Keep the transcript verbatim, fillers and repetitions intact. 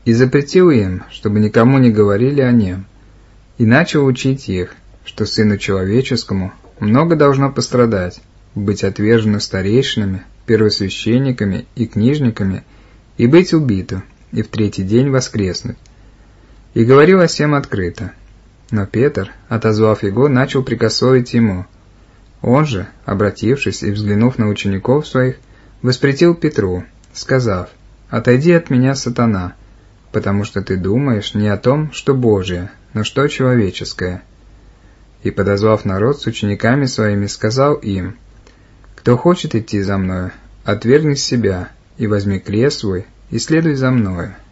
и запретил им, чтобы никому не говорили о нем, и начал учить их, что Сыну Человеческому много должно пострадать, быть отвержено старейшинами, первосвященниками и книжниками, и быть убитым, и в третий день воскреснуть. И говорил о сем открыто. Но Петр, отозвав его, начал прикосовить ему. Он же, обратившись и взглянув на учеников своих, воспретил Петру, сказав: «Отойди от меня, сатана, потому что ты думаешь не о том, что Божие, но что человеческое». И, подозвав народ с учениками своими, сказал им: «Кто хочет идти за мною, отвергни себя, и возьми крест свой, и следуй за мною.